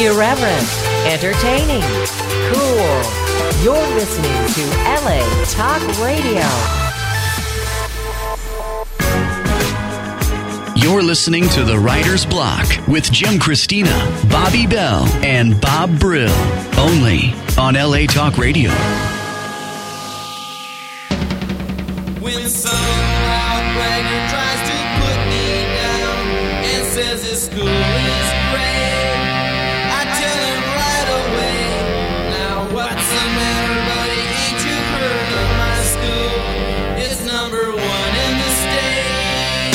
Irreverent, entertaining, cool. You're listening to LA Talk Radio. You're listening to The Writer's Block with Jim Christina, Bobby Bell, and Bob Brill. Only on LA Talk Radio. When some loud bragger tries to put me down and says his school is great, I tell him right away, now what's the matter, buddy? Ain't you heard of my school? It's number 1 in the state.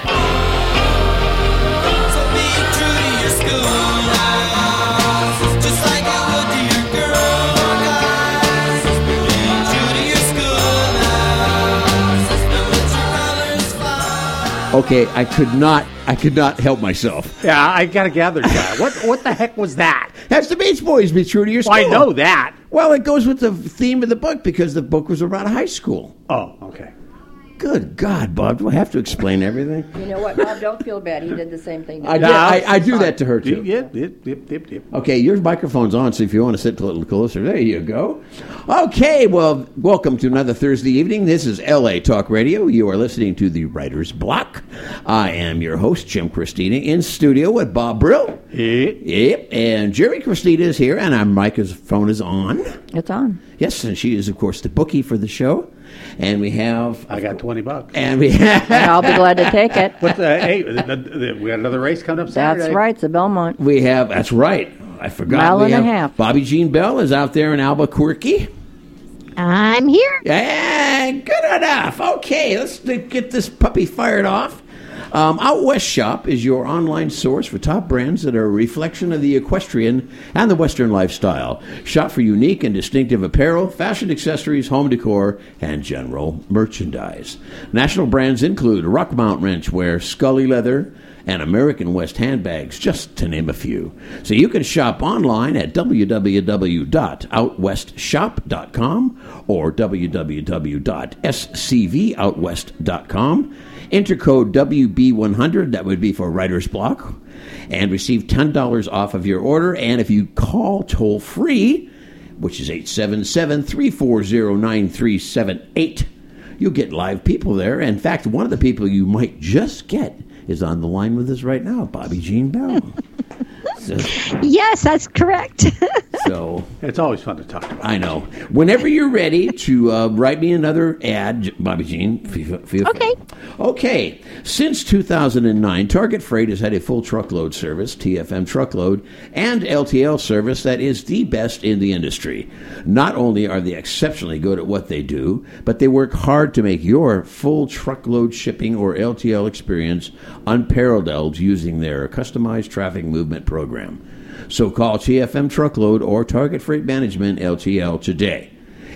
So be true to your school laws, just like you would to your girl, guys. Be true to your school laws, and let your colors fly. Okay, I could not help myself. Yeah, I got to gather that. What the heck was that? That's the Beach Boys, Be True to Your School. Well, I know that. Well, it goes with the theme of the book because the book was about high school. Oh, okay. Good God, Bob, do I have to explain everything? You know what, Bob? Don't feel bad. He did the same thing. I do that to her, too. Yep. Okay, your microphone's on, so if you want to sit a little closer, there you go. Okay, well, welcome to another Thursday evening. This is LA Talk Radio. You are listening to The Writer's Block. I am your host, Jim Christina, in studio with Bob Brill. Yep, and Jerry Christina is here, and our microphone is on. It's on. Yes, and she is, of course, the bookie for the show. And we have... I got $20. And we I'll be glad to take it. But hey, we got another race coming up Saturday. That's right. It's a Belmont. we have... That's right. I forgot. Mile we and a have half. Bobby Jean Bell is out there in Albuquerque. I'm here. Yeah, good enough. Okay, let's get this puppy fired off. Out West Shop is your online source for top brands that are a reflection of the equestrian and the Western lifestyle. Shop for unique and distinctive apparel, fashion accessories, home decor, and general merchandise. National brands include Rockmount Wrenchwear, Scully Leather, and American West handbags, just to name a few. So you can shop online at www.outwestshop.com or www.scvoutwest.com. Enter code WB100, that would be for Writer's Block, and receive $10 off of your order. And if you call toll-free, which is 877-340-9378, you'll get live people there. In fact, one of the people you might just get is on the line with us right now, Bobby Jean Bell. Yes, that's correct. So It's always fun to talk about. I know. Whenever you're ready to write me another ad, Bobby Jean, feel free. Okay. Okay. Since 2009, Target Freight has had a full truckload service, TFM Truckload, and LTL service that is the best in the industry. Not only are they exceptionally good at what they do, but they work hard to make your full truckload shipping or LTL experience unparalleled using their customized traffic movement program. So call TFM Truckload or Target Freight Management LTL today.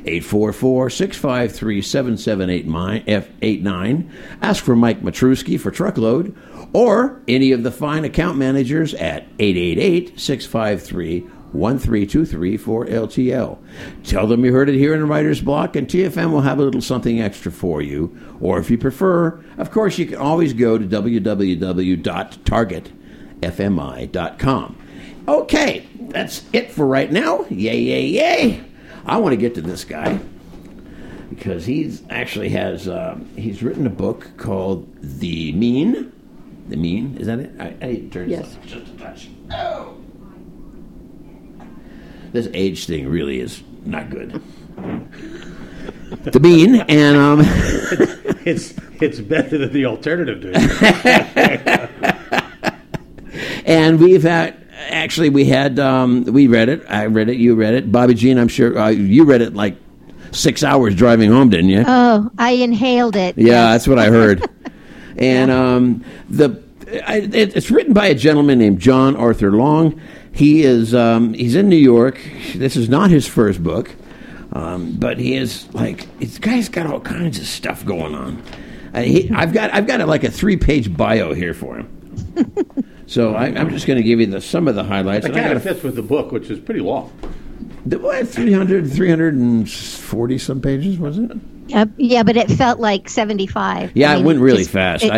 844-653-7789. Ask for Mike Matruski for Truckload or any of the fine account managers at 888-653-1323 for LTL. Tell them you heard it here in the Writer's Block, and TFM will have a little something extra for you. Or if you prefer, of course, you can always go to www.targetfmi.com. Okay, that's it for right now. Yay, yay, yay. I want to get to this guy because he's actually has, he's written a book called The Mean. The Mean, is that it? I need to turn this up just a touch. Oh! This age thing really is not good. The Mean, and It's better than the alternative, dude. and we've had. Actually, we read it. I read it. You read it. Bobby Jean, I'm sure you read it like 6 hours driving home, didn't you? Oh, I inhaled it. Yeah, that's what I heard. And it's written by a gentleman named John Arthur Long. He is he's in New York. This is not his first book, but he is this guy's got all kinds of stuff going on. I've got like a 3-page bio here for him. So I'm just going to give you some of the highlights. It kind of fits with the book, which is pretty long. What, 340 some pages, was it? Yeah, but it felt like 75. Yeah, it went really fast.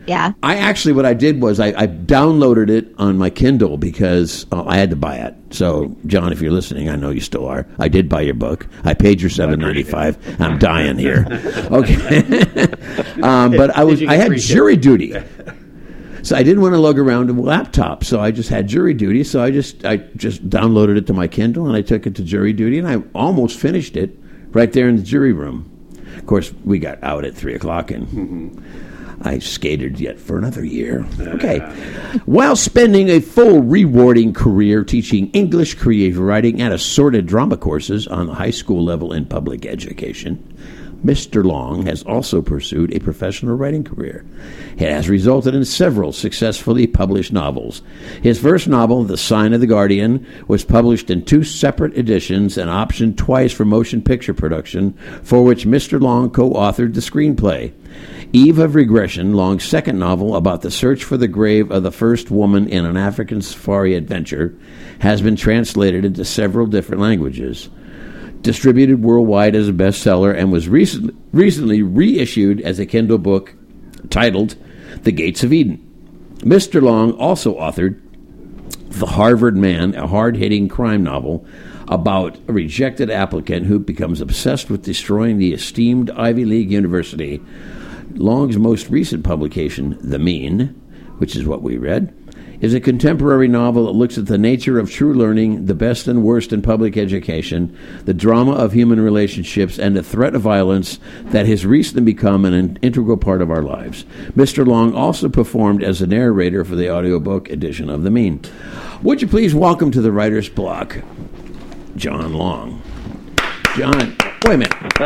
Yeah. What I did was I downloaded it on my Kindle because I had to buy it. So, John, if you're listening, I know you still are. I did buy your book. I paid your $7.95. I'm dying here. Okay. But I had jury duty. So I didn't want to lug around a laptop, so I just had jury duty. So I just downloaded it to my Kindle, and I took it to jury duty, and I almost finished it right there in the jury room. Of course, we got out at 3 o'clock, and I skated yet for another year. Okay. While spending a full rewarding career teaching English, creative writing, and assorted drama courses on the high school level in public education, Mr. Long has also pursued a professional writing career. It has resulted in several successfully published novels. His first novel, The Sign of the Guardian, was published in 2 separate editions and optioned twice for motion picture production, for which Mr. Long co-authored the screenplay. Eve of Regression, Long's second novel about the search for the grave of the first woman in an African safari adventure, has been translated into several different languages. Distributed worldwide as a bestseller, and was recently reissued as a Kindle book titled The Gates of Eden. Mr. Long also authored The Harvard Man, a hard-hitting crime novel about a rejected applicant who becomes obsessed with destroying the esteemed Ivy League university. Long's most recent publication, The Mean, which is what we read, is a contemporary novel that looks at the nature of true learning, the best and worst in public education, the drama of human relationships, and the threat of violence that has recently become an integral part of our lives. Mr. Long also performed as a narrator for the audiobook edition of The Mean. Would you please welcome to the Writer's Block, John Long. John, wait a minute.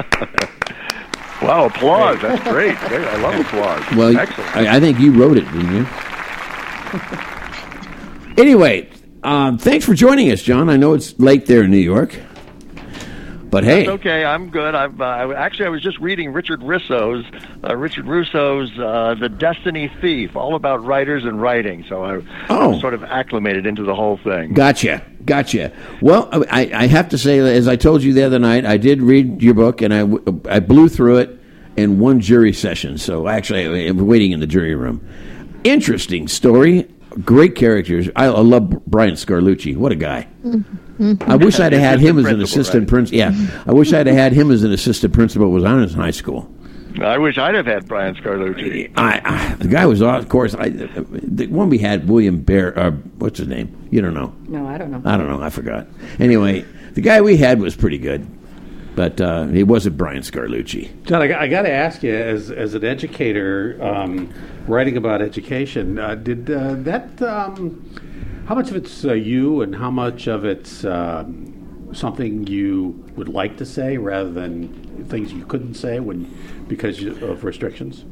Wow, applause. That's great. I love applause. Well, excellent. I think you wrote it, didn't you? Anyway, thanks for joining us, John. I know it's late there in New York, but hey, that's okay. I'm good. I was just reading Richard Russo's The Destiny Thief, all about writers and writing. So I'm sort of acclimated into the whole thing. Gotcha. Well, I have to say, as I told you the other night, I did read your book, and I blew through it in one jury session. So actually, I'm waiting in the jury room. Interesting story. Great characters. I love Brian Scarlucci. What a guy. I wish I'd have had him as an assistant principal. Yeah, I wish I'd have had him as an assistant principal when I was in high school. I wish I'd have had Brian Scarlucci. The guy was, of course, the one we had, William Bear, what's his name? You don't know. No, I don't know. I forgot. Anyway, the guy we had was pretty good, but he wasn't Brian Scarlucci. John, I got to ask you, as an educator, writing about education, did how much of it's you, and how much of it's something you would like to say rather than things you couldn't say because of restrictions?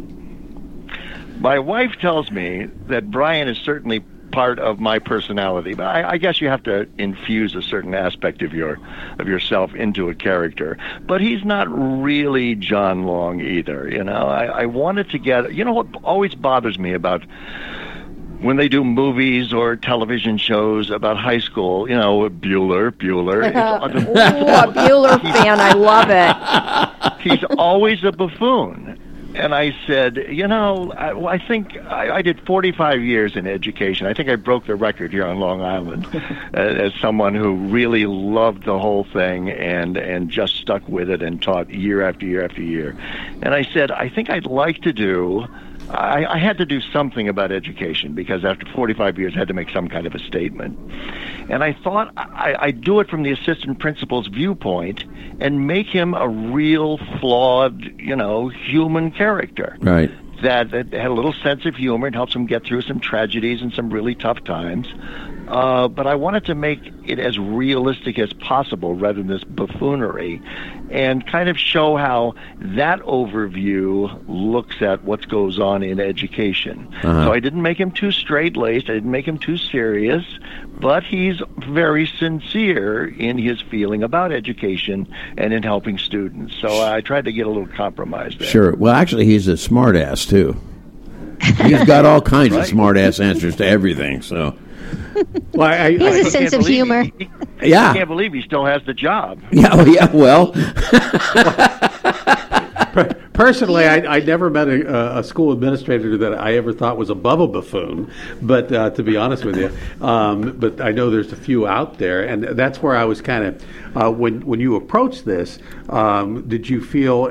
My wife tells me that Brian is certainly part of my personality, but I guess you have to infuse a certain aspect of yourself into a character. But he's not really John Long either. You know, I wanted to get. You know what always bothers me about when they do movies or television shows about high school? You know, Bueller. A Bueller fan, I love it. He's always a buffoon. And I said, you know, I think I did 45 years in education. I think I broke the record here on Long Island as someone who really loved the whole thing and just stuck with it and taught year after year after year. And I said, I think I'd like to do... I had to do something about education because after 45 years I had to make some kind of a statement. And I thought I'd do it from the assistant principal's viewpoint and make him a real flawed, you know, human character. Right. That had a little sense of humor and helps him get through some tragedies and some really tough times. But I wanted to make it as realistic as possible rather than this buffoonery and kind of show how that overview looks at what goes on in education. So I didn't make him too straight-laced. I didn't make him too serious, but he's very sincere in his feeling about education and in helping students. So I tried to get a little compromise there. Sure. Well, actually, he's a smart-ass, too. He's got all kinds of smart-ass answers to everything, so... Well, he has a sense of humor. I can't believe he still has the job. Yeah, well. Personally, I never met a school administrator that I ever thought was above a buffoon, but to be honest with you, but I know there's a few out there, and that's where I was kind of, when you approached this, did you feel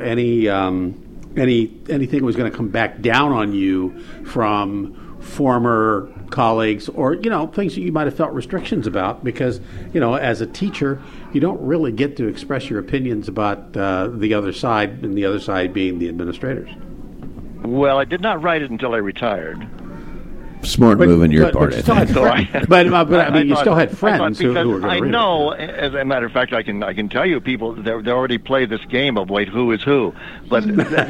anything was going to come back down on you from former colleagues, or things that you might have felt restrictions about, because as a teacher you don't really get to express your opinions about the other side, and the other side being the administrators? Well, I did not write it until I retired. Smart move on your part. But I mean, you still had friends who were going to read it. I know, as a matter of fact, I can tell you, people they already play this game of wait, who is who. But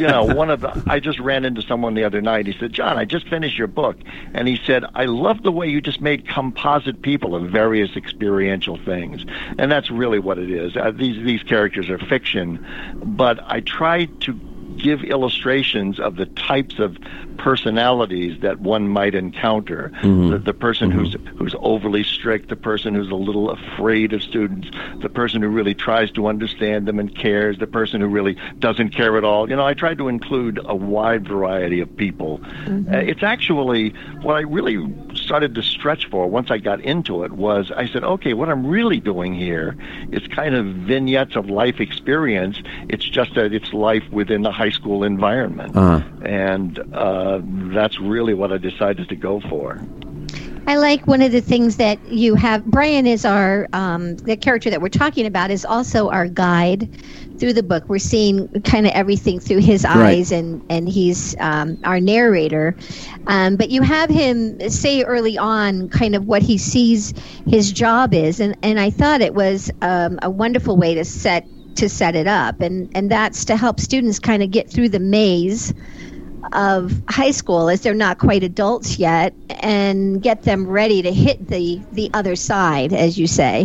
I just ran into someone the other night. He said, "John, I just finished your book," and he said, "I love the way you just made composite people of various experiential things," and that's really what it is. These characters are fiction, but I tried to give illustrations of the types of personalities that one might encounter. The person who's overly strict, the person who's a little afraid of students, the person who really tries to understand them and cares, the person who really doesn't care at all. I tried to include a wide variety of people. It's actually what I really started to stretch for once I got into it was I said, okay, what I'm really doing here is kind of vignettes of life experience. It's just that it's life within the high school environment. And that's really what I decided to go for. I like one of the things that you have. Brian is our, the character that we're talking about is also our guide through the book. We're seeing kind of everything through his eyes, and he's our narrator. But you have him say early on kind of what he sees his job is. And I thought it was a wonderful way to set it up. And that's to help students kind of get through the maze of high school as they're not quite adults yet, and get them ready to hit the other side, as you say.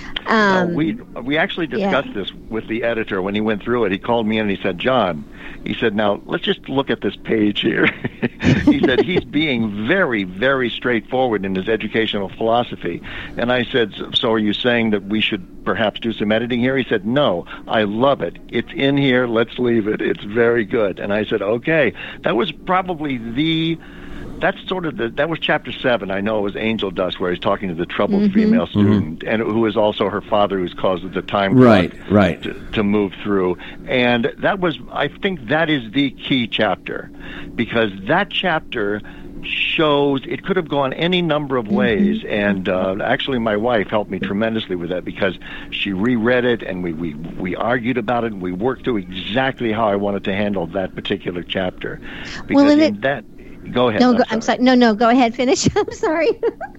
We actually discussed this with the editor when he went through it. He called me in and he said, "John," he said, "now let's just look at this page here." He said he's being very, very straightforward in his educational philosophy. And I said, "So are you saying that we should perhaps do some editing here?" He said, "No, I love it. It's in here. Let's leave it. It's very good." And I said, "Okay." That was probably that was chapter 7. I know it was Angel Dust, where he's talking to the troubled female student, and who is also her father, who's caused the time clock to move through. And that was, I think, that is the key chapter, because that chapter shows it could have gone any number of ways, and actually my wife helped me tremendously with that, because she reread it and we argued about it, and we worked through exactly how I wanted to handle that particular chapter. Because go ahead. I'm sorry. No, go ahead. Finish. I'm sorry.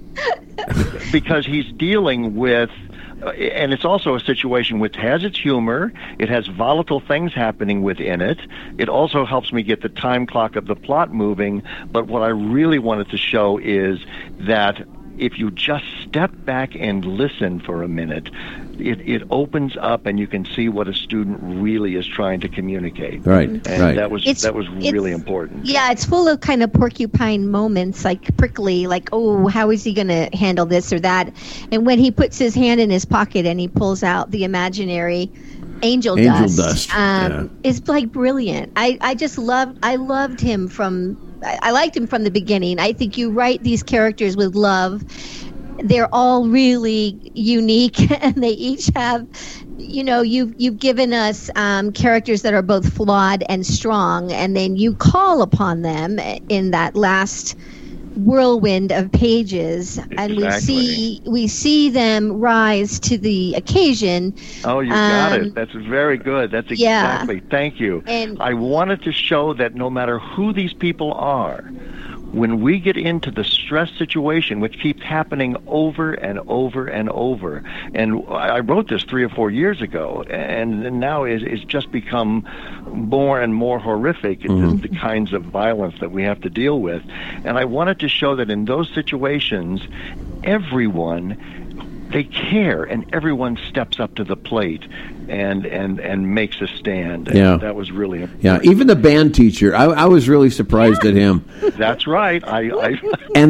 Because he's dealing with, and it's also a situation which has its humor. It has volatile things happening within it. It also helps me get the time clock of the plot moving. But what I really wanted to show is that if you just step back and listen for a minute, it opens up, and you can see what a student really is trying to communicate. And that was really important. Yeah, it's full of kind of porcupine moments, like prickly, like, oh, how is he going to handle this or that? And when he puts his hand in his pocket and he pulls out the imaginary angel dust. It's like brilliant. I loved him I liked him from the beginning. I think you write these characters with love. They're all really unique, and they each have, you've given us characters that are both flawed and strong, and then you call upon them in that last whirlwind of pages, and we see them rise to the occasion. Oh, you got it. That's very good. That's exactly. Thank you. And I wanted to show that no matter who these people are, when we get into the stress situation, which keeps happening over and over and over, and I wrote this 3 or 4 years ago, and now it's just become more and more horrific, the kinds of violence that we have to deal with. And I wanted to show that in those situations, everyone, they care, and everyone steps up to the plate and makes a stand. And that was really important. Yeah, even the band teacher, I was really surprised at him. That's right. and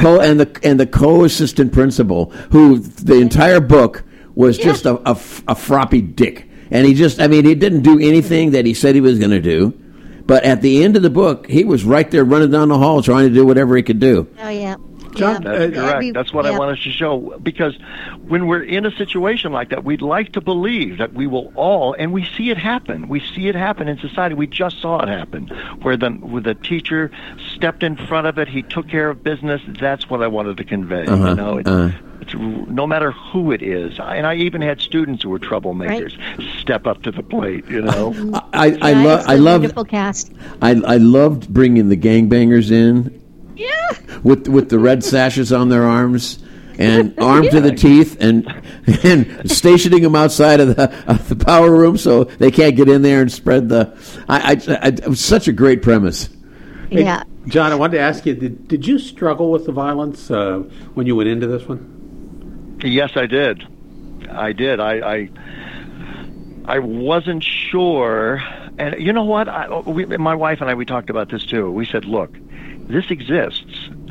the co-assistant principal, who the entire book was just a floppy dick, and he didn't do anything that he said he was going to do. But at the end of the book, he was right there running down the hall trying to do whatever he could do. Oh, yeah. John, That's correct. That's what I wanted to show. Because when we're in a situation like that, we'd like to believe that we will all, and we see it happen. We see it happen in society. We just saw it happen, where the teacher stepped in front of it. He took care of business. That's what I wanted to convey. It's no matter who it is, and I even had students who were troublemakers step up to the plate. I love wonderful cast. I loved bringing the gangbangers in. Yeah. With the red sashes on their arms and armed to the teeth, and stationing them outside of the power room so they can't get in there and spread the. It was such a great premise. Hey, Yeah. John, I wanted to ask you: Did you struggle with the violence when you went into this one? Yes, I did. I did. I wasn't sure, and you know what? My wife and I, we talked about this too. We said, look. This exists.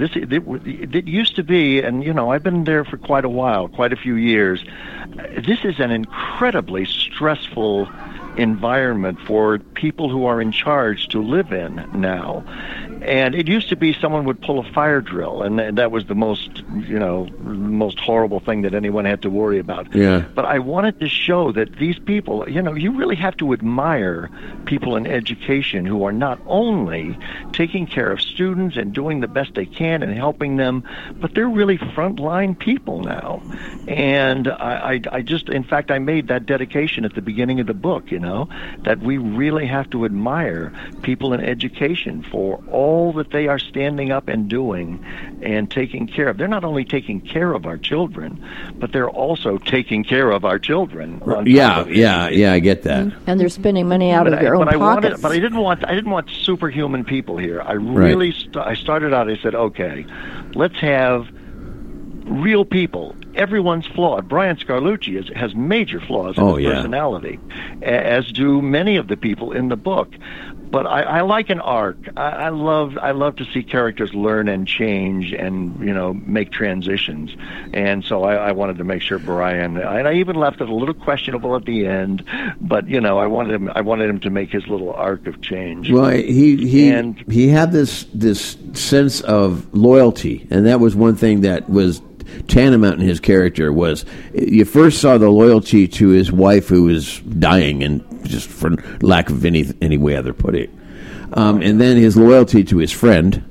It used to be, and I've been there for quite a while, quite a few years. This is an incredibly stressful environment for people who are in charge to live in now. And it used to be someone would pull a fire drill, and that was the most horrible thing that anyone had to worry about. Yeah. But I wanted to show that these people, you really have to admire people in education who are not only taking care of students and doing the best they can and helping them, but they're really frontline people now. And I just, in fact, I made that dedication at the beginning of the book, that we really have to admire people in education for all that they are standing up and doing and taking care of. They're not only taking care of our children, but they're also taking care of our children. Yeah, I get that. And they're spending money out of their own pockets. But I didn't want superhuman people here. I really I started out. I said, okay, let's have real people. Everyone's flawed. Brian Scarlucci has major flaws in his personality, as do many of the people in the book. But I like an arc. I love to see characters learn and change and make transitions. And so I wanted to make sure Brian, and I even left it a little questionable at the end, but I wanted him to make his little arc of change. Well, he had this sense of loyalty, and that was one thing that was tantamount in his character. Was you first saw the loyalty to his wife who was dying, and just for lack of any way other put it, and then his loyalty to his friend,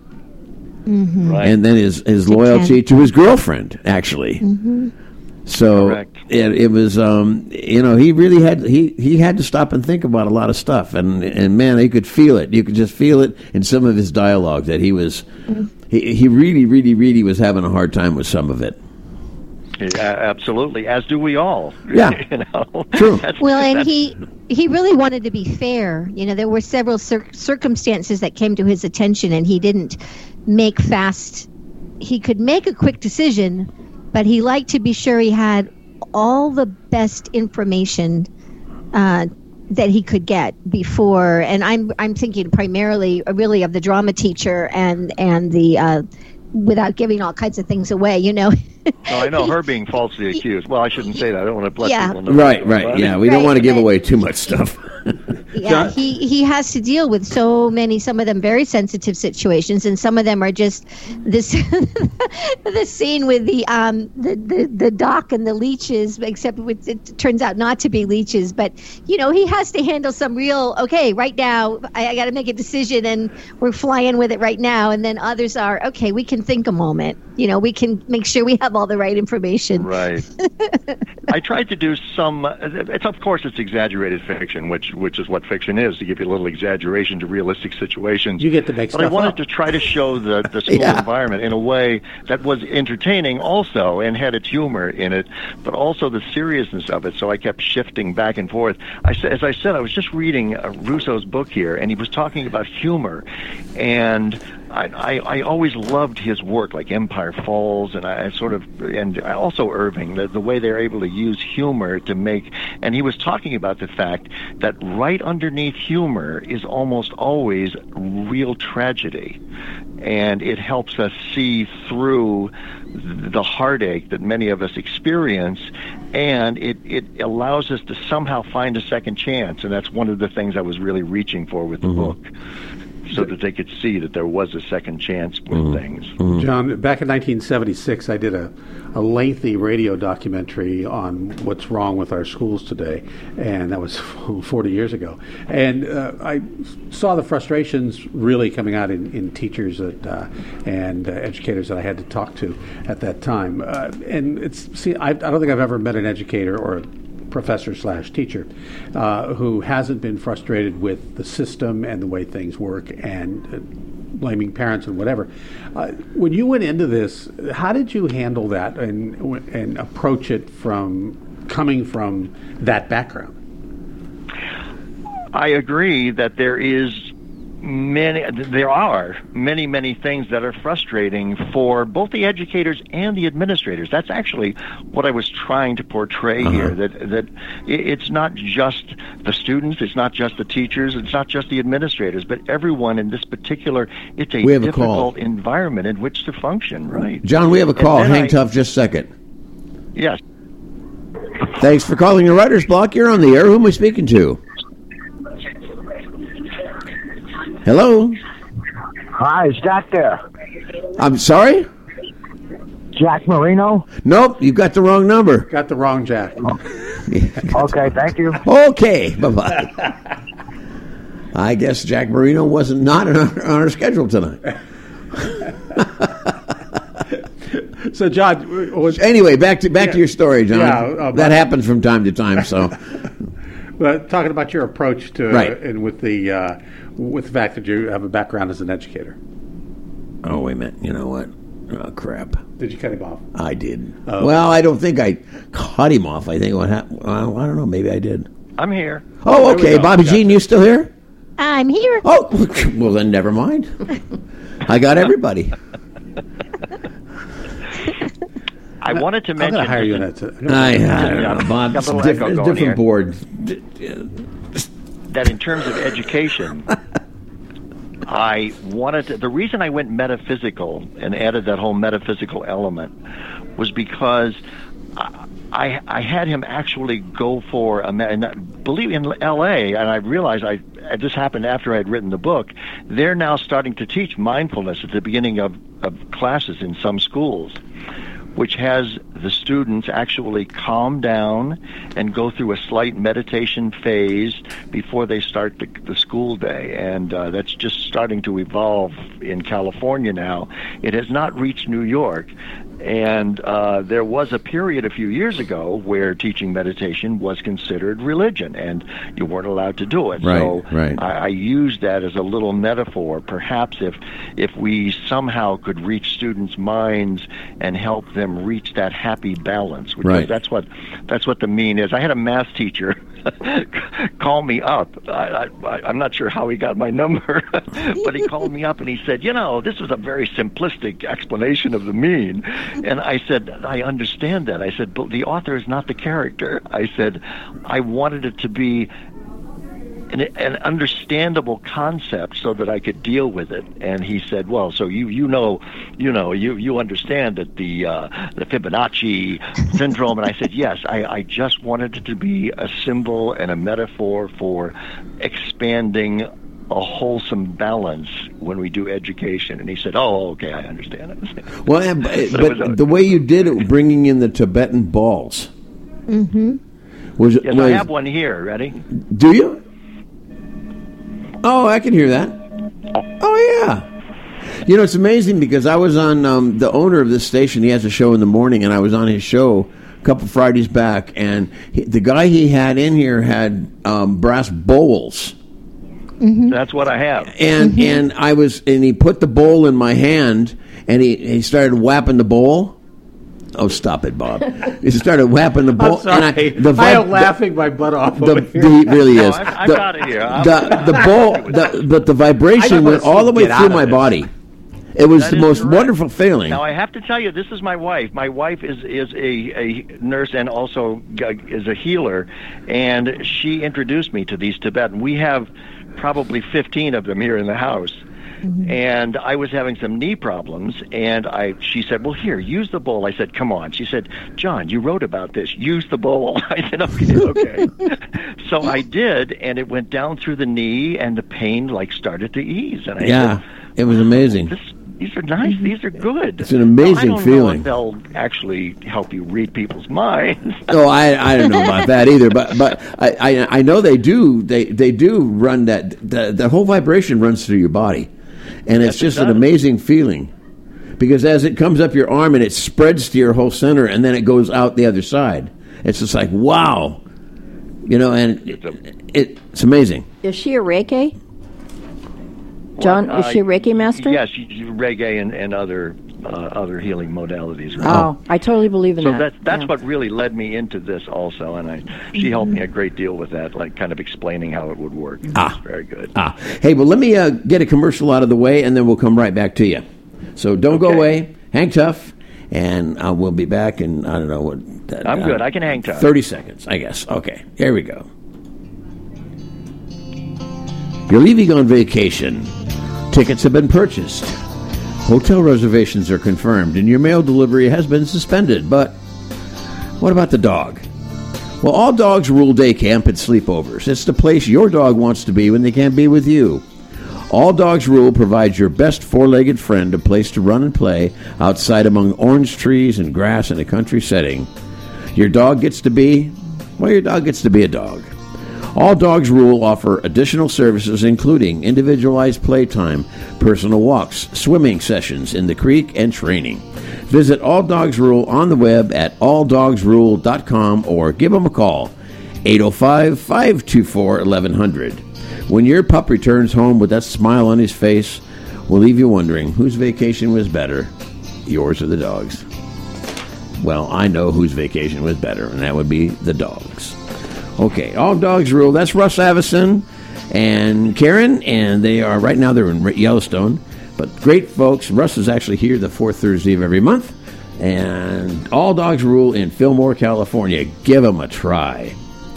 and then his loyalty to his girlfriend, actually. So it was, he really had to stop and think about a lot of stuff, and man, you could feel it. You could just feel it in some of his dialogue that he was, he really, really, really was having a hard time with some of it. Yeah, absolutely, as do we all. Yeah, true. And he really wanted to be fair. There were several circumstances that came to his attention, and he didn't make fast. He could make a quick decision, but he liked to be sure he had all the best information that he could get before. And I'm thinking primarily, really, of the drama teacher and the. Without giving all kinds of things away, Oh, I know her being falsely accused. Well, I shouldn't say that. I don't want to let people know. Right. Yeah, we don't want to give away too much stuff. Yeah, he has to deal with some of them very sensitive situations, and some of them are just this the scene with the doc and the leeches, except it turns out not to be leeches, but he has to handle some real, okay, right now I got to make a decision and we're flying with it right now, and then others are, okay, we can think a moment, we can make sure we have all the right information. Right. I tried to do some, of course it's exaggerated fiction, which is what fiction is, to give you a little exaggeration to realistic situations. You get to make stuff up. But I wanted to try to show the school environment in a way that was entertaining also and had its humor in it, but also the seriousness of it. So I kept shifting back and forth. As I said, I was just reading Russo's book here, and he was talking about humor, and I always loved his work, like Empire Falls, and and also Irving, the way they're able to use humor to make, and he was talking about the fact that right underneath humor is almost always real tragedy, and it helps us see through the heartache that many of us experience and it allows us to somehow find a second chance, and that's one of the things I was really reaching for with the book, so that they could see that there was a second chance with things. John, back in 1976, I did a lengthy radio documentary on what's wrong with our schools today, and that was 40 years ago. And I saw the frustrations really coming out in teachers and educators that I had to talk to at that time. And I don't think I've ever met an educator or a professor/teacher who hasn't been frustrated with the system and the way things work and blaming parents and whatever. When you went into this, how did you handle that and approach it coming from that background? I agree that there are many things that are frustrating for both the educators and the administrators. That's actually what I was trying to portray here, that it's not just the students, it's not just the teachers, it's not just the administrators, but everyone in this particular, it's a difficult environment in which to function, right? John, we have a call. Hang tough just a second. Yes. Thanks for calling the Writer's Block. You're on the air. Who am I speaking to? Hello? Hi, is Jack there? I'm sorry? Jack Marino? Nope, you've got the wrong number. Got the wrong Jack. Okay, thank you. Okay, bye-bye. I guess Jack Marino wasn't not on our schedule tonight. So, John... Anyway, back to your story, John. Yeah, that happens from time to time, so... But talking about your approach to and with the fact that you have a background as an educator. Oh, wait a minute. You know what? Oh, crap. Did you cut him off? I did. Oh. Well, I don't think I cut him off. I think what happened. Well, I don't know. Maybe I did. I'm here. Oh, okay. Bobby Jean, you still here? I'm here. Oh, well, then never mind. I got everybody. I wanted to mention... I'm going to hire you in that. I don't know, Bob. It's different board. That in terms of education, I wanted to... The reason I went metaphysical and added that whole metaphysical element was because I had him actually go for... believe in L.A., and I realized this happened after I had written the book, they're now starting to teach mindfulness at the beginning of classes in some schools, which has the students actually calm down and go through a slight meditation phase before they start the school day. And that's just starting to evolve in California now. It has not reached New York. And there was a period a few years ago where teaching meditation was considered religion, and you weren't allowed to do it. I used that as a little metaphor. Perhaps if we somehow could reach students' minds and help them reach that happy balance, because that's what the mean is. I had a math teacher call me up. I'm not sure how he got my number, but he called me up and he said, this was a very simplistic explanation of the mean. And I said, I understand that. I said, but the author is not the character. I said, I wanted it to be an understandable concept so that I could deal with it. And he said, well, so you understand that the Fibonacci syndrome. And I said, yes, I just wanted it to be a symbol and a metaphor for expanding a wholesome balance when we do education. And he said, oh, okay, I understand it. Well, but the way you did it, bringing in the Tibetan balls. Mm-hmm. I have one here. Ready? Do you? Oh, I can hear that. Oh, yeah. It's amazing because I was on the owner of this station. He has a show in the morning, and I was on his show a couple Fridays back, and the guy he had in here had brass bowls. Mm-hmm. That's what I have. And he put the bowl in my hand, and he started whapping the bowl. Oh, stop it, Bob! He started whapping the bowl. I'm sorry. I am laughing my butt off. He really is. I've got it here. The bowl, but the vibration went all the way through my body. It was the most wonderful feeling. Now, I have to tell you, this is my wife. My wife is a nurse and also is a healer, and she introduced me to these Tibetan. We have probably 15 of them here in the house. And I was having some knee problems, and she said, well, here, use the bowl. I said, come on. She said, John, you wrote about this. Use the bowl. I said, okay. So I did, and it went down through the knee, and the pain started to ease. And I said, it was amazing. These are nice. These are good. It's an amazing feeling. I don't know if they'll actually help you read people's minds. Oh, I don't know about that either. But I know they do. They do run that. The whole vibration runs through your body, and it's just an amazing feeling. Because as it comes up your arm and it spreads to your whole center, and then it goes out the other side. It's just like, wow, and it's amazing. Is she a Reiki? John, is she a Reiki master? Yes, she's Reiki and other healing modalities. Right? Oh, I totally believe in that. So that's what really led me into this also, and she helped me a great deal with that, kind of explaining how it would work. It's very good. Hey, well, let me get a commercial out of the way, and then we'll come right back to you. So don't go away. Hang tough, and we'll be back in, I don't know what... I'm good. I can hang tough. 30 seconds, I guess. Okay, here we go. You're leaving on vacation. Tickets have been purchased. Hotel reservations are confirmed, and your mail delivery has been suspended. But what about the dog? Well, All Dogs Rule Day Camp and Sleepovers. It's the place your dog wants to be when they can't be with you. All Dogs Rule provides your best four-legged friend a place to run and play outside among orange trees and grass in a country setting. Your dog gets to be a dog. All Dogs Rule offer additional services including individualized playtime, personal walks, swimming sessions in the creek, and training. Visit All Dogs Rule on the web at alldogsrule.com or give them a call, 805-524-1100. When your pup returns home with that smile on his face, we'll leave you wondering whose vacation was better, yours or the dog's. Well, I know whose vacation was better, and that would be the dog's. Okay, All Dogs Rule. That's Russ Avison and Karen, and they're in Yellowstone. But great folks. Russ is actually here the fourth Thursday of every month. And All Dogs Rule in Fillmore, California. Give them a try.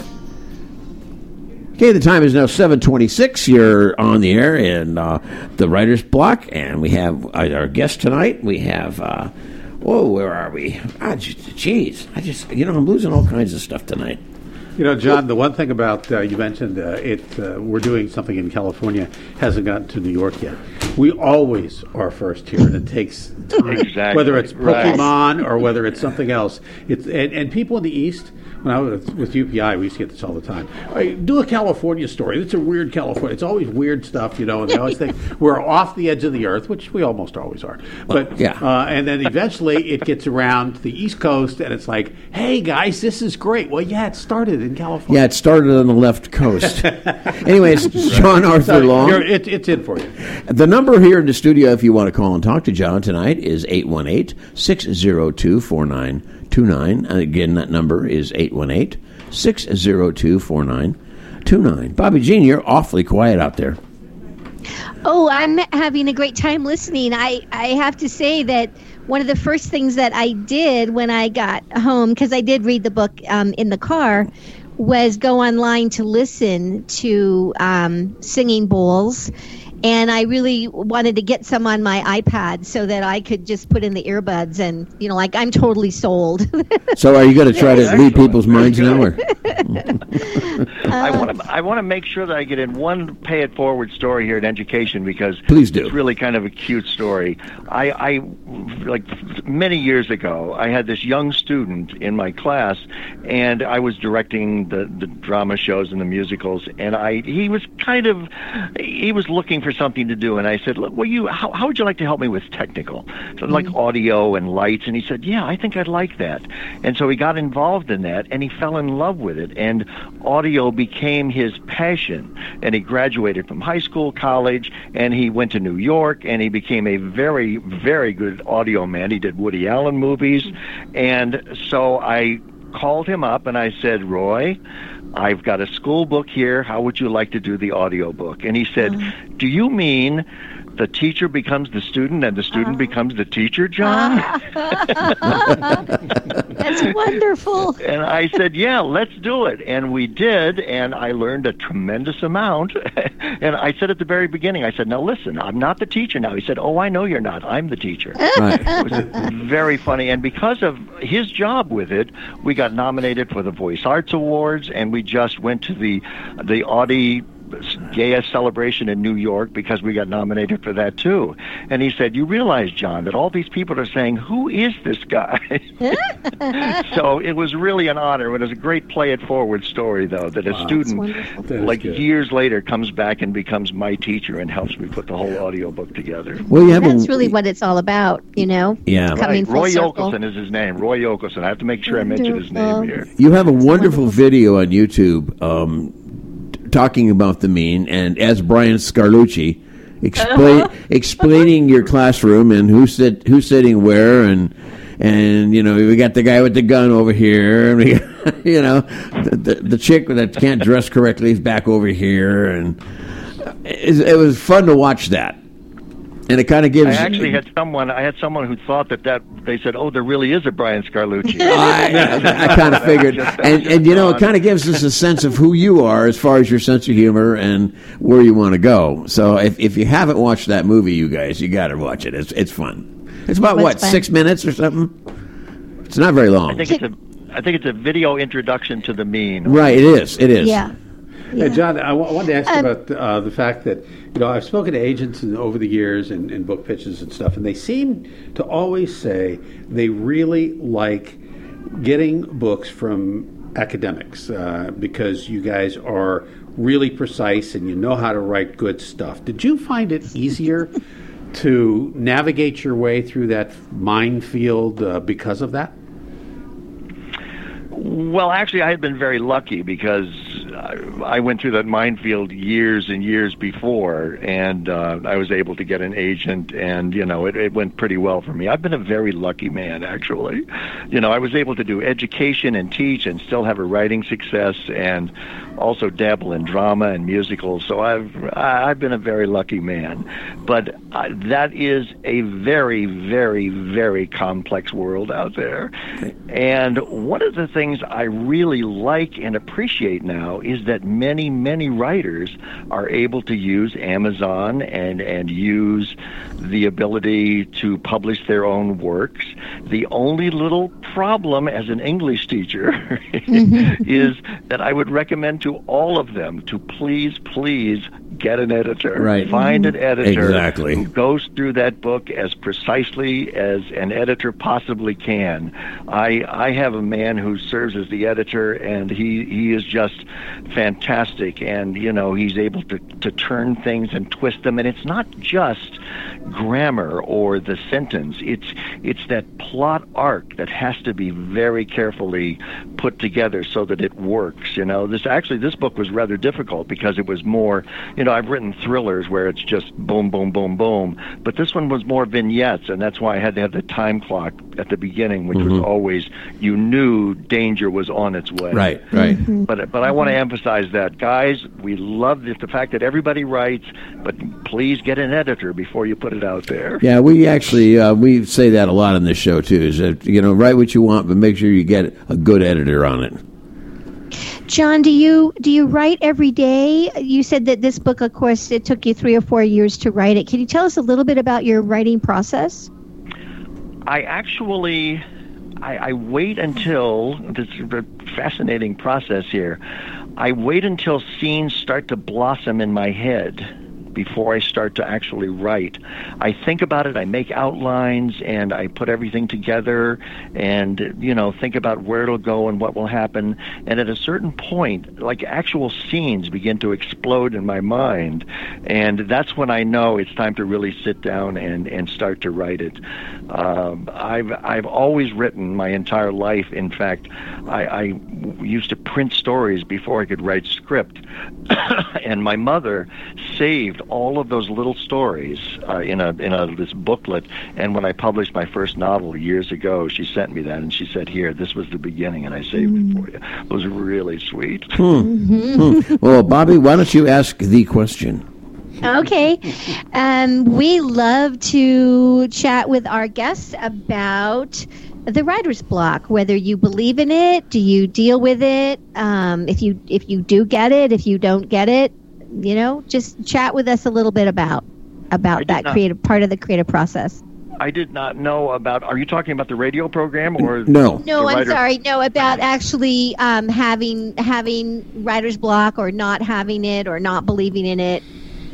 Okay, the time is now 7:26. You're on the air in the Writer's Block, and we have our guest tonight. We have, where are we? Geez, I'm losing all kinds of stuff tonight. John, the one thing about, you mentioned we're doing something in California, hasn't gotten to New York yet. We always are first here, and it takes time, exactly. Whether it's Pokemon or whether it's something else. And people in the East, when I was with UPI, we used to get this all the time. Do a California story. It's a weird California. It's always weird stuff, and they always think we're off the edge of the earth, which we almost always are. But and then eventually it gets around to the East Coast, and it's like, hey, guys, this is great. Well, it started in California. Yeah, it started on the left coast. Anyways, John Arthur Long. It's in for you. The number here in the studio, if you want to call and talk to John tonight, is 818-602-4929. Again, that number is 818-602-4929. Bobby Jean, you're awfully quiet out there. Oh, I'm having a great time listening. I have to say that one of the first things that I did when I got home, because I did read the book in the car, was go online to listen to singing bowls. And I really wanted to get some on my iPad so that I could just put in the earbuds and, I'm totally sold. So are you going to try to read people's minds now? Or? I want to make sure that I get in one pay it forward story here in education because Please do. It's really kind of a cute story. I many years ago, I had this young student in my class, and I was directing the drama shows and the musicals, and he was looking for something to do, and I said, look, how would you like to help me with technical, like audio and lights? And he said, yeah, I think I'd like that. And so he got involved in that, and he fell in love with it, and audio became his passion. And he graduated from high school, college, and he went to New York, and he became a very, very good audio man. He did Woody Allen movies, and so I called him up and I said, Roy, I've got a school book here. How would you like to do the audio book? And he said, do you mean the teacher becomes the student and the student becomes the teacher, John? That's wonderful. And I said, yeah, let's do it. And we did, and I learned a tremendous amount. And I said at the very beginning, I said, now listen, I'm not the teacher now. He said, oh, I know you're not. I'm the teacher. Right. It was very funny. And because of his job with it, we got nominated for the Voice Arts Awards, and we just went to the Audie Gayest celebration in New York because we got nominated for that too. And he said, you realize, John, that all these people are saying, who is this guy? So it was really an honor. It was a great play it forward story, though, that a student, like years later, comes back and becomes my teacher and helps me put the whole audiobook together. Well, That's really what it's all about, you know? Yeah. Coming full Roy circle. Yokelson is his name. Roy Yokelson. I have to make sure I mention his name here. You have a wonderful video on YouTube talking about the mean, and as Brian Scarlucci explaining your classroom and who's sitting where, and you know, we got the guy with the gun over here, and we got, you know, the chick that can't dress correctly is back over here, and it was fun to watch that. And it kind of gives. I actually had someone who thought that they said, "Oh, there really is a Brian Scarlucci." I kind of figured, and you know, it kind of gives us a sense of who you are as far as your sense of humor and where you want to go. So if you haven't watched that movie, you guys, you got to watch it. It's fun. It's about 6 minutes or something. It's not very long. I think it's a video introduction to the mean. Right. It is. Yeah. Yeah, John, I wanted to ask you about the fact that, you know, I've spoken to agents over the years in book pitches and stuff, and they seem to always say they really like getting books from academics because you guys are really precise and you know how to write good stuff. Did you find it easier to navigate your way through that minefield because of that? Well, actually, I had been very lucky because I went through that minefield years and years before, and I was able to get an agent, and, you know, it went pretty well for me. I've been a very lucky man, actually. You know, I was able to do education and teach and still have a writing success and also dabble in drama and musicals, so I've been a very lucky man. But that is a very, very, very complex world out there. And one of the things I really like and appreciate now is that many, many writers are able to use Amazon and use the ability to publish their own works. The only little problem as an English teacher is that I would recommend to all of them to please get an editor. Right. Find an editor who goes through that book as precisely as an editor possibly can. I have a man who serves as the editor, and he is just fantastic, and, you know, he's able to turn things and twist them, and it's not just grammar or the sentence. It's that plot arc that has to be very carefully put together so that it works. You know, this book was rather difficult because it was more, you know, I've written thrillers where it's just boom, boom, boom, boom, but this one was more vignettes, and that's why I had to have the time clock at the beginning, which was always, you knew danger was on its way. Right. But I want to emphasize that, guys, we love the fact that everybody writes, but please get an editor before you put it out there. Yeah, we actually we say that a lot on this show too. Is that, you know, write what you want, but make sure you get a good editor on it. John, do you write every day? You said that this book, of course, it took you 3 or 4 years to write it. Can you tell us a little bit about your writing process? I actually, I wait until, this is a fascinating process here, I wait until scenes start to blossom in my head before I start to actually write. I think about it, I make outlines, and I put everything together and, you know, think about where it'll go and what will happen. And at a certain point, like, actual scenes begin to explode in my mind. And that's when I know it's time to really sit down and start to write it. I've always written my entire life. In fact, I used to print stories before I could write script. And my mother saved all of those little stories in this booklet, and when I published my first novel years ago, she sent me that, and she said, here, this was the beginning, and I saved it for you. It was really sweet. Well, Bobby, why don't you ask the question? Okay. We love to chat with our guests about the writer's block, whether you believe in it, do you deal with it, if you do get it, if you don't get it, just chat with us a little bit about that creative part of the creative process. I did not know about. Are you talking about the radio program or no? No, I'm sorry. No, about actually having writer's block or not having it or not believing in it.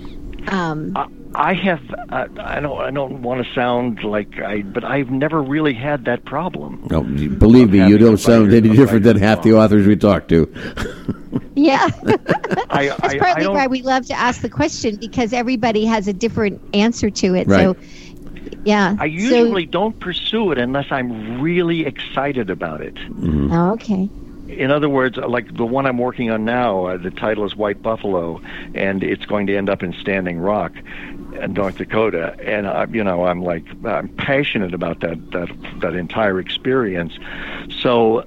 I have. I don't want to sound like but I've never really had that problem. No, believe me, you don't sound any different than half the authors we talk to. Yeah, that's partly why we love to ask the question, because everybody has a different answer to it. Right. So. Yeah. I usually don't pursue it unless I'm really excited about it. Mm-hmm. Oh, okay. In other words, like the one I'm working on now, the title is White Buffalo, and it's going to end up in Standing Rock, in North Dakota. And I'm passionate about that entire experience. So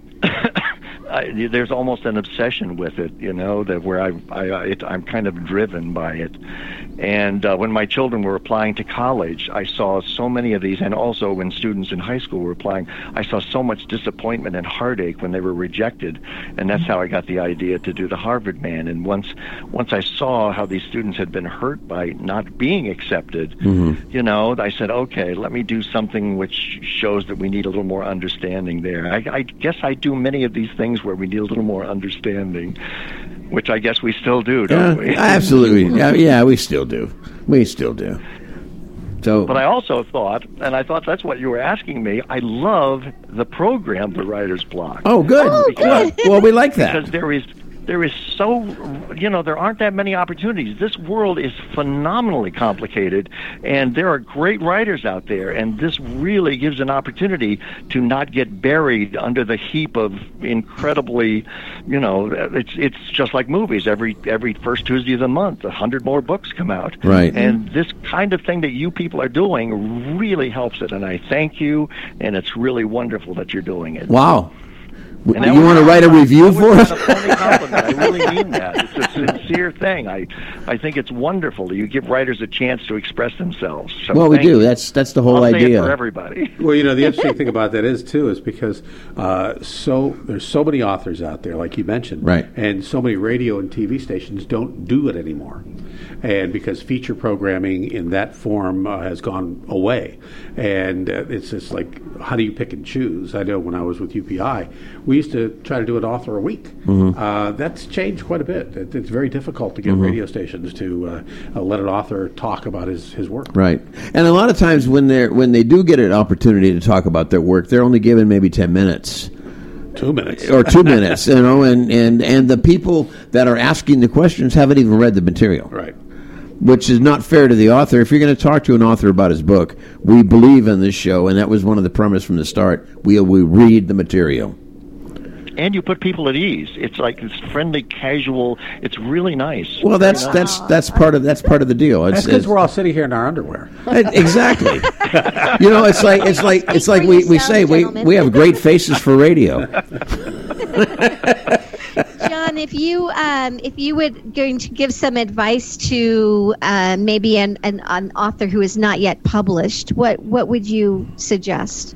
there's almost an obsession with it, that where I'm kind of driven by it. And when my children were applying to college, I saw so many of these, and also when students in high school were applying, I saw so much disappointment and heartache when they were rejected, and that's how I got the idea to do the Harvard Man. And once I saw how these students had been hurt by not being accepted, I said, okay, let me do something which shows that we need a little more understanding there. I guess I do many of these things where we need a little more understanding, which I guess we still do, don't we? Absolutely. Yeah, we still do. We still do. So, but I also thought, and I thought that's what you were asking me, I love the program, The Writer's Block. Oh, good. Good. Well, we like that. Because there is so, there aren't that many opportunities. This world is phenomenally complicated, and there are great writers out there, and this really gives an opportunity to not get buried under the heap of incredibly, it's just like movies. Every first Tuesday of the month, 100 more books come out. Right. And this kind of thing that you people are doing really helps it, and I thank you, and it's really wonderful that you're doing it. Wow. You want to write a review for us? That's a funny compliment. I really mean that. It's a sincere thing. I think it's wonderful. You give writers a chance to express themselves. So well, we do. That's the whole idea. I'll say it for everybody. Well, the interesting thing about that is because there's so many authors out there, like you mentioned, right? And so many radio and TV stations don't do it anymore, and because feature programming in that form has gone away, and it's just like, how do you pick and choose? I know when I was with UPI, we used to try to do an author a week. That's changed quite a bit. It's very difficult to get radio stations to let an author talk about his work. Right. And a lot of times when they do get an opportunity to talk about their work, they're only given maybe 10 minutes. 2 minutes. Or 2 minutes, and the people that are asking the questions haven't even read the material. Right. Which is not fair to the author. If you're going to talk to an author about his book, we believe in this show, and that was one of the premise from the start. We read the material. And you put people at ease. It's like it's friendly, casual. It's really nice. Well, that's part of the deal. That's because we're all sitting here in our underwear. Exactly. It's like we say we have great faces for radio. John, if you would going to give some advice to maybe an author who is not yet published, what would you suggest?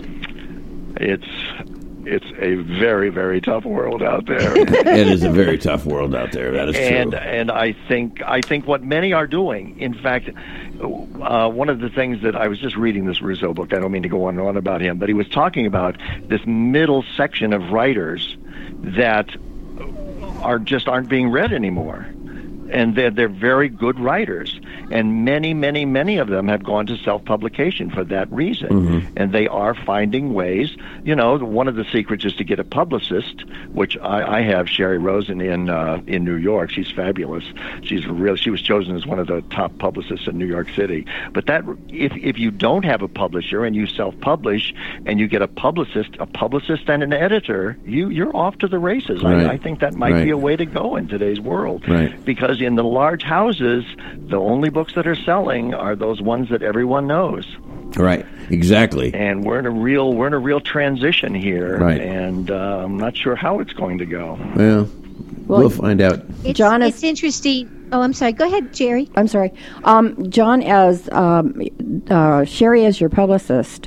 It's a very, very tough world out there. It is a very tough world out there. That is true. And I think what many are doing, in fact, one of the things that I was just reading this Rousseau book, I don't mean to go on and on about him, but he was talking about this middle section of writers that aren't being read anymore. And they're very good writers. And many, many, many of them have gone to self-publication for that reason. And they are finding ways. One of the secrets is to get a publicist, which I have, Sherry Rosen in New York. She's fabulous. She was chosen as one of the top publicists in New York City. But that if you don't have a publisher and you self-publish and you get a publicist and an editor, you're off to the races. Right. I think that might be a way to go in today's world. Right. Because in the large houses, the only books that are selling are those ones that everyone knows. Right. Exactly. And we're in a real transition here. Right. And I'm not sure how it's going to go. Well, Well, we'll find out. It's interesting. Oh, I'm sorry. Go ahead, Jerry. I'm sorry. John, as Sherry as your publicist,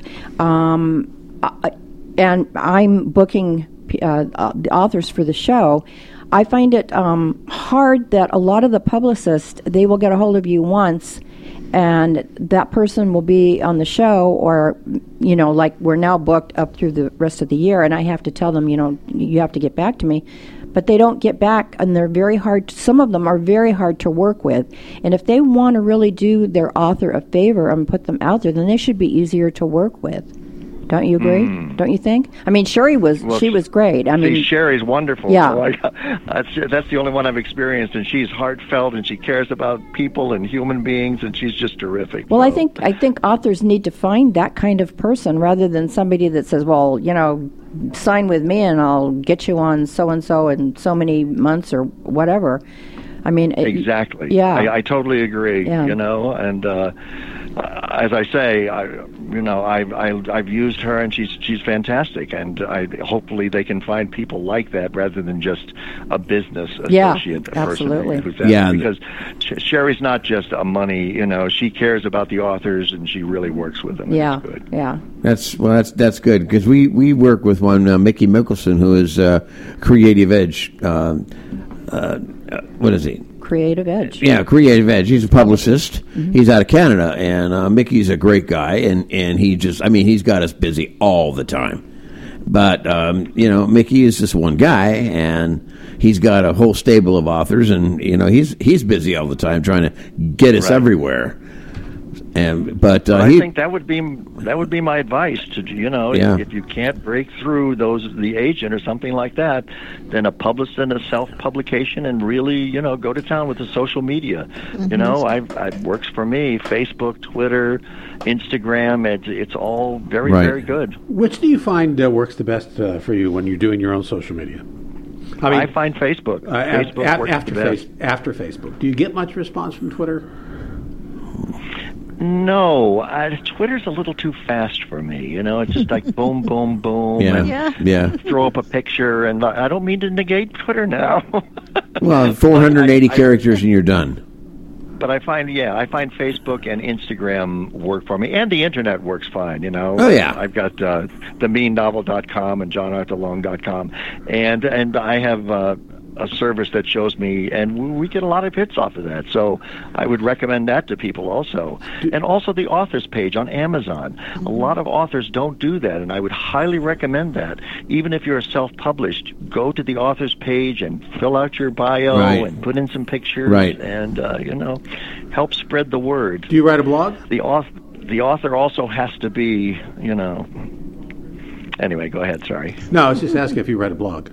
and I'm booking the authors for the show, I find it hard that a lot of the publicists, they will get a hold of you once, and that person will be on the show, or, like we're now booked up through the rest of the year, and I have to tell them, you have to get back to me. But they don't get back, and they're very hard. Some of them are very hard to work with. And if they want to really do their author a favor and put them out there, then they should be easier to work with. Don't you agree? Don't you think? I mean, Sherry was great. I mean, Sherry's wonderful. Yeah. So that's the only one I've experienced, and she's heartfelt, and she cares about people and human beings, and she's just terrific. Well, so. I think authors need to find that kind of person rather than somebody that says, well, sign with me and I'll get you on so-and-so in so many months or whatever. I mean... Exactly. Yeah. I totally agree, yeah. And as I say, I've used her, and she's fantastic, and hopefully they can find people like that rather than just a business associate person. Absolutely. Because Sherry's not just a money, she cares about the authors, and she really works with them. Yeah, that's good. Yeah. That's good, because we work with one, Mickey Mickelson, who is Creative Edge. What is he? Creative Edge. Yeah, Creative Edge. He's a publicist. Mm-hmm. He's out of Canada, and Mickey's a great guy, and he's got us busy all the time. But, Mickey is just one guy, and he's got a whole stable of authors, and, he's busy all the time trying to get us everywhere. I think that would be my advice to if you can't break through the agent or something like that, then a publicist and a self-publication, and really go to town with the social media. Mm-hmm. It works for me. Facebook, Twitter, Instagram. It's all very very good. Which do you find works the best for you when you're doing your own social media? I find Facebook. Facebook works after the best. After Facebook, do you get much response from Twitter? No, Twitter's a little too fast for me. It's just like boom, boom, boom, and throw up a picture. And I don't mean to negate Twitter now. Well, 480 characters and you're done. But I find Facebook and Instagram work for me, and the internet works fine. Oh yeah, I've got themeannovel.com and johnarthurlong.com, and I have. A service that shows me, and we get a lot of hits off of that. So I would recommend that to people also. And also the authors page on Amazon. A lot of authors don't do that, and I would highly recommend that. Even if you're self-published, go to the authors page and fill out your bio and put in some pictures and, help spread the word. Do you write a blog? The author also has to be, Anyway, go ahead, sorry. No, I was just asking if you write a blog.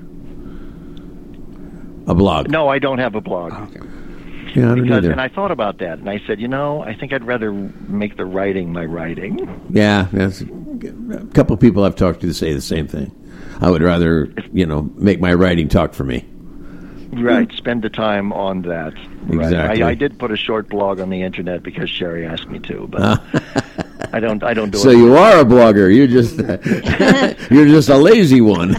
A blog? No, I don't have a blog. Oh, okay. Yeah, I don't either. And I thought about that, and I said, I think I'd rather make the writing my writing. Yeah, that's a couple of people I've talked to say the same thing. I would rather, make my writing talk for me. Right, spend the time on that. Right. Exactly. I did put a short blog on the internet because Sherry asked me to, but I don't do it. So you are a blogger. You're just you're just a lazy one.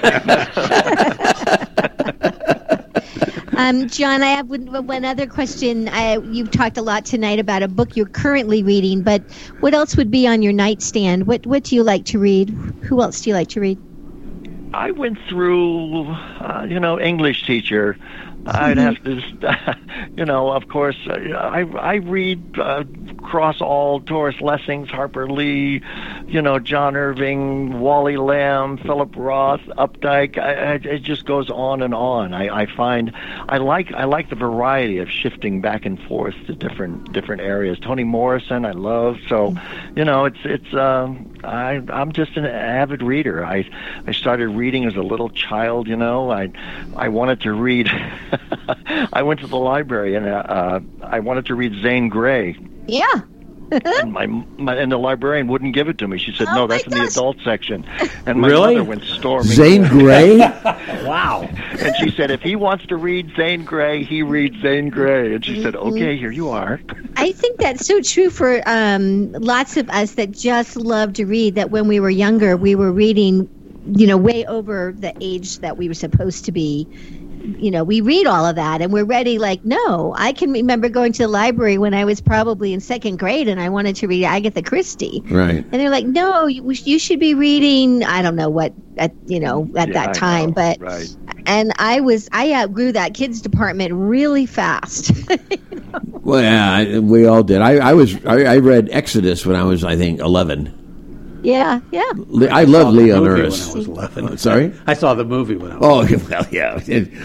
John, I have one other question. You've talked a lot tonight about a book you're currently reading, but what else would be on your nightstand? What do you like to read? Who else do you like to read? I went through, English teacher. I'd have to, of course, I read across all Doris Lessings, Harper Lee, John Irving, Wally Lamb, Philip Roth, Updike. It just goes on and on. I find I like the variety of shifting back and forth to different areas. Toni Morrison, I love. So, I'm just an avid reader. I started reading as a little child. I wanted to read. I went to the library and I wanted to read Zane Grey. Yeah. and the librarian wouldn't give it to me. She said, "No, that's in the adult section." And my Really? mother went storming. Zane Grey? Wow. And she said, "If he wants to read Zane Grey, he reads Zane Grey." And she said, "Okay, here you are." I think that's so true for lots of us that just love to read, that when we were younger, we were reading, way over the age that we were supposed to be. we read all of that and we're ready. Like, no, I can remember going to the library when I was probably in second grade and I wanted to read Agatha Christie. Right. And they're like, no, you should be reading, I don't know what, at that time. But, right. And I outgrew that kids department really fast. Well, yeah, we all did. I read Exodus when I was, I think, 11. Yeah. I love Leon When I Uris. was 11. Sorry? I saw the movie when I was. Oh, well, yeah.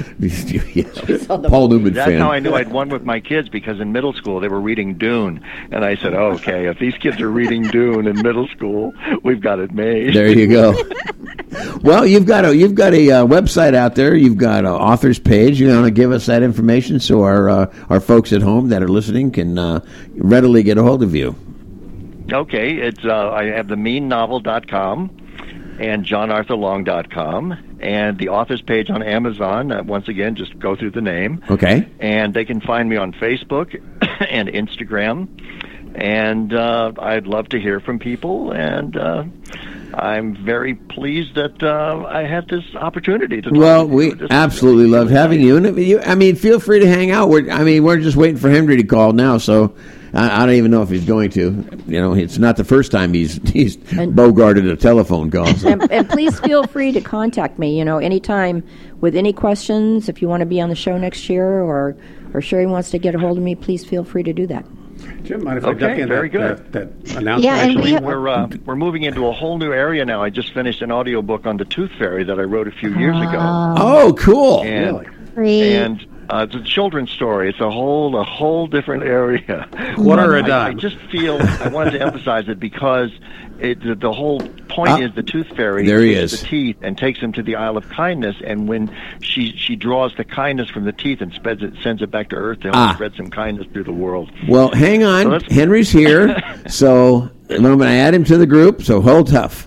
Paul Newman That's fan. how I knew I'd won with my kids, because in middle school they were reading Dune, and I said, okay, if these kids are reading Dune in middle school, we've got it made. There you go. Well, you've got a website out there. You've got an author's page. You want to give us that information so our folks at home that are listening can readily get a hold of you. Okay, it's I have the meannovel.com and johnarthurlong.com, and the author's page on Amazon. Once again, just go through the name. Okay. And they can find me on Facebook and Instagram, and I'd love to hear from people, and I'm very pleased that I had this opportunity to talk Well, to you. we This absolutely is really love having you. And feel free to hang out. We're just waiting for Henry to call now, so I don't even know if he's going to. It's not the first time he's bogarted a telephone call. So. And please feel free to contact me, anytime with any questions. If you want to be on the show next year or Sherry wants to get a hold of me, please feel free to do that. Jim, mind if I duck in very that announcement? Yeah, and Actually, we're moving into a whole new area now. I just finished an audiobook on the Tooth Fairy that I wrote a few years ago. Oh, cool. And, Great. and it's a children's story. It's a whole different area. Quarter a I dime. just feel I wanted to emphasize it because the whole point is the Tooth Fairy There he takes is. the teeth and takes him to the Isle of Kindness, and when she draws the kindness from the teeth and sends it back to Earth to help spread some kindness through the world. Well, hang on. So that's- Henry's here, so I'm going to add him to the group, so hold tough.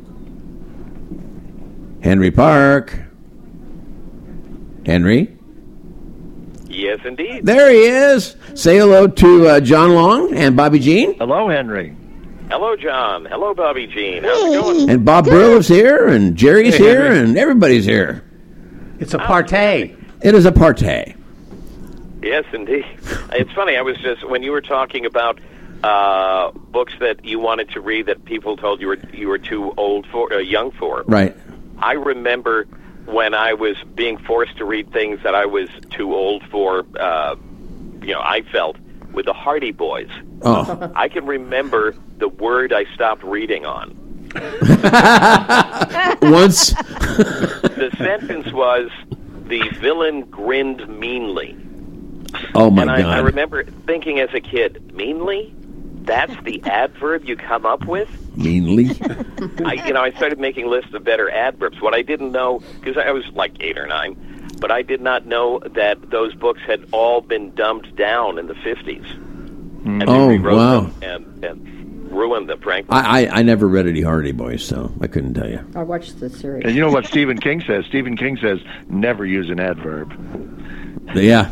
Henry Park. Henry? Yes, indeed. There he is. Say hello to John Long and Bobby Jean. Hello, Henry. Hello, John. Hello, Bobby Jean. How's it going? And Bob Brill is here, and Jerry's Hey, here, Henry. and everybody's here. It's a partay. It is a partay. Yes, indeed. It's funny. I was just when you were talking about books that you wanted to read that people told you were too old for, young for. Right. I remember when I was being forced to read things that I was too old for. I felt with the Hardy Boys. Oh. I can remember the word I stopped reading on. Once. The sentence was, "The villain grinned meanly." Oh, my and God. I remember thinking as a kid, meanly? That's the adverb you come up with? Meanly. I started making lists of better adverbs. What I didn't know, because I was like 8 or 9, but I did not know that those books had all been dumbed down in the 50s. And they Oh, rewrote wow. them and ruined them, frankly. I never read any Hardy Boys, so I couldn't tell you. I watched the series. And you know what Stephen King says? Stephen King says, never use an adverb. Yeah.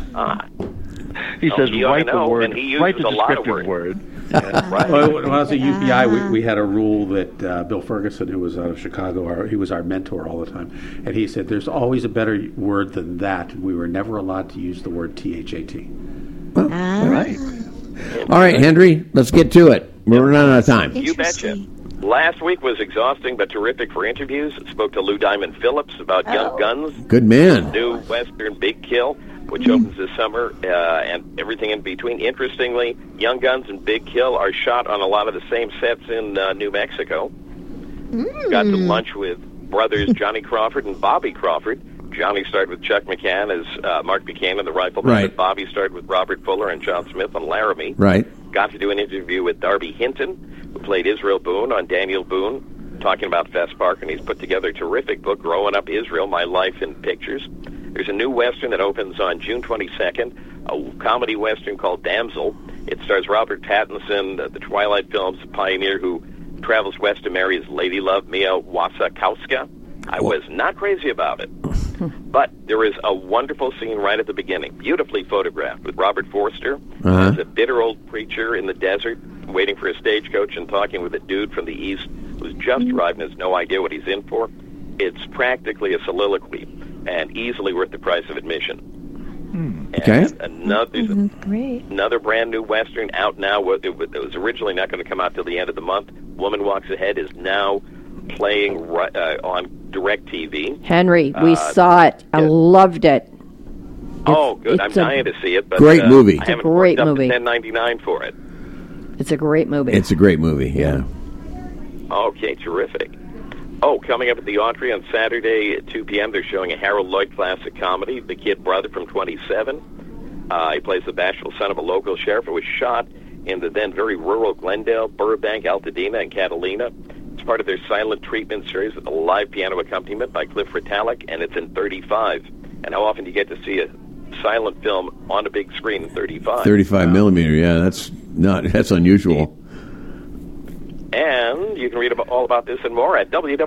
He says, he ought to write the know, word, and he uses write the a lot of descriptive words. word. Right. Well, when I was at UPI, we had a rule that Bill Ferguson, who was out of Chicago, he was our mentor all the time, and he said, there's always a better word than that. We were never allowed to use the word T-H-A-T. All right. All right, Henry, let's get to it. We're running out of time. You betcha. Last week was exhausting but terrific for interviews. Spoke to Lou Diamond Phillips about Young Guns, Good man. new Western Big Kill, which opens this summer, and everything in between. Interestingly, Young Guns and Big Kill are shot on a lot of the same sets in New Mexico. Got to lunch with brothers Johnny Crawford and Bobby Crawford. Johnny started with Chuck McCann as Mark Buchanan, the rifleman. Right. Bobby started with Robert Fuller and John Smith on Laramie. Right. Got to do an interview with Darby Hinton, who played Israel Boone on Daniel Boone, talking about Fess Parker, and he's put together a terrific book, Growing Up Israel, My Life in Pictures. There's a new Western that opens on June 22nd, a comedy Western called Damsel. It stars Robert Pattinson, the Twilight Films pioneer who travels west to marry his lady love, Mia Wasikowska. I was not crazy about it. But there is a wonderful scene right at the beginning, beautifully photographed, with Robert Forster as a bitter old preacher in the desert, waiting for a stagecoach and talking with a dude from the east who's just arrived and has no idea what he's in for. It's practically a soliloquy. and easily worth the price of admission. Okay. And another brand new Western out now. It was originally not going to come out till the end of the month. Woman Walks Ahead is now playing on DirecTV. Henry, we saw it. I loved it. Good. I'm dying to see it. But, great movie. I haven't great worked up movie. to $10.99 for it. It's a great movie. It's a great movie, yeah. Okay, terrific. Oh, coming up at the Autry on Saturday at 2 p.m., they're showing a Harold Lloyd classic comedy, The Kid Brother from 27. He plays the bashful son of a local sheriff who was shot in the then very rural Glendale, Burbank, Altadena, and Catalina. It's part of their silent treatment series with a live piano accompaniment by Cliff Ritalik, and it's in 35. And how often do you get to see a silent film on a big screen in 35? 35 millimeter, yeah, that's unusual. And you can read all about this and more at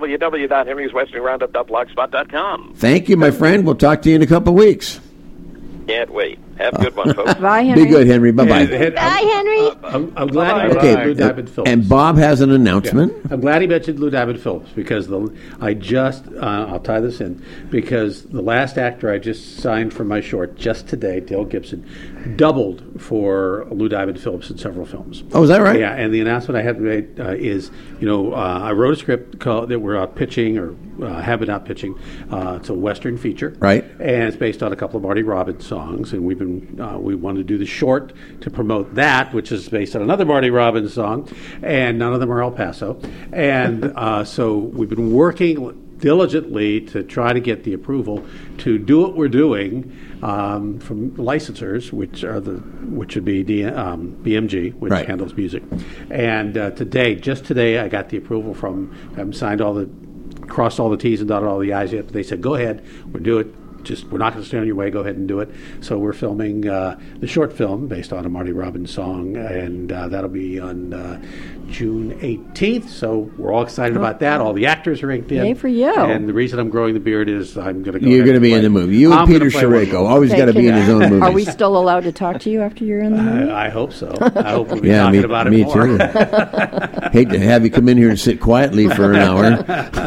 www.henryswesternroundup.blogspot.com. Thank you, my friend. We'll talk to you in a couple of weeks. Can't wait. Have a good one, folks. Bye, Henry. Be good, Henry. Bye-bye. Bye, Henry. I'm glad you mentioned Lou Diamond Phillips. And Bob has an announcement. Yeah. I'm glad he mentioned Lou Diamond Phillips because I'll tie this in, because the last actor I just signed for my short just today, Dale Gibson, doubled for Lou Diamond Phillips in several films. Oh, is that right? Yeah, and the announcement I had made is, I wrote a script that we're out pitching or have been out pitching. It's a Western feature. Right. And it's based on a couple of Marty Robbins songs, and we wanted to do the short to promote that, which is based on another Marty Robbins song, and none of them are El Paso. And so we've been working diligently to try to get the approval to do what we're doing from licensors, which would be BMG, which right. handles music. And just today, I got the approval from them, crossed all the T's and dotted all the I's yet. They said, go ahead, we'll do it. We're not going to stand on your way. Go ahead and do it. So we're filming the short film based on a Marty Robbins song, and that'll be on June 18th. So we're all excited about that. All the actors are inked in. Yay for you. And the reason I'm growing the beard is I'm going to go. You're going to be in the movie. You and Peter Sherayko always got to be in his own movies. Are we still allowed to talk to you after you're in the movie? I hope so. I hope we'll be talking about it me more. Me too. Hate to have you come in here and sit quietly for an hour.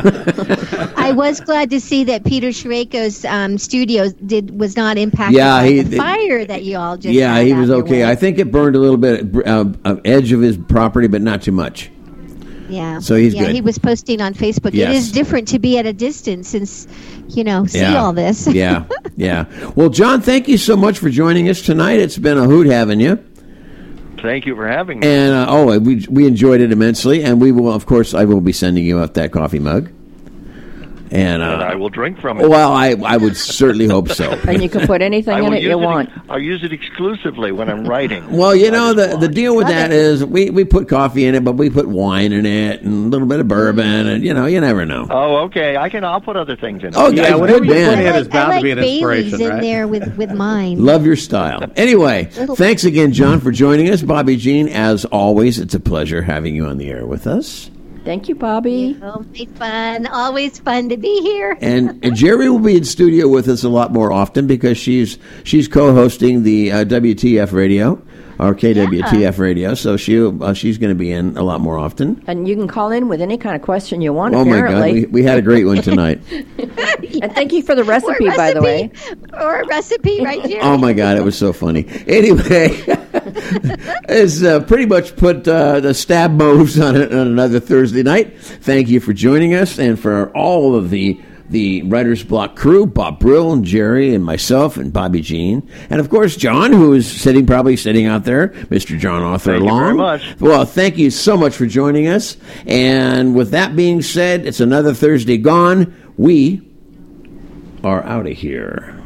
I was glad to see that Peter Sherayko's studio was not impacted by the fire that you all just had he was out your okay. way. I think it burned a little bit of edge of his property, but not too much. Yeah. So he's good. He was posting on Facebook. Yes. It is different to be at a distance and, see all this. Yeah. Well, John, thank you so much for joining us tonight. It's been a hoot having you. Thank you for having me. And we enjoyed it immensely. And we will, of course, I will be sending you out that coffee mug. And I will drink from it. Well, I would certainly hope so. And you can put anything in it you want. I'll use it exclusively when I'm writing. Well, the deal with that is we put coffee in it, but we put wine in it and a little bit of bourbon, and you never know. Oh, okay. I'll put other things in it. Oh, yeah, whatever you put in is bound to be an Bailey's inspiration, in there with mine. Love your style. Anyway, thanks again, John, for joining us. Bobby Jean, as always, it's a pleasure having you on the air with us. Thank you, Bobby. Always fun. Always fun to be here. And Jerry will be in studio with us a lot more often because she's co-hosting the WTF Radio, or KWTF Radio. So she's going to be in a lot more often. And you can call in with any kind of question you want. Oh apparently. my God, we had a great one tonight. And thank you for the recipe, by the way. Or a recipe, right, Jerry? Oh my God, it was so funny. Anyway, it's pretty much put the stab moves on another Thursday night. Thank you for joining us, and for all of the Writer's Block crew, Bob Brill and Jerry and myself and Bobby Jean, and of course John, who is probably sitting out there, Mr. John Arthur Long. Thank you very much. Well, thank you so much for joining us. And with that being said, it's another Thursday gone. We are out of here.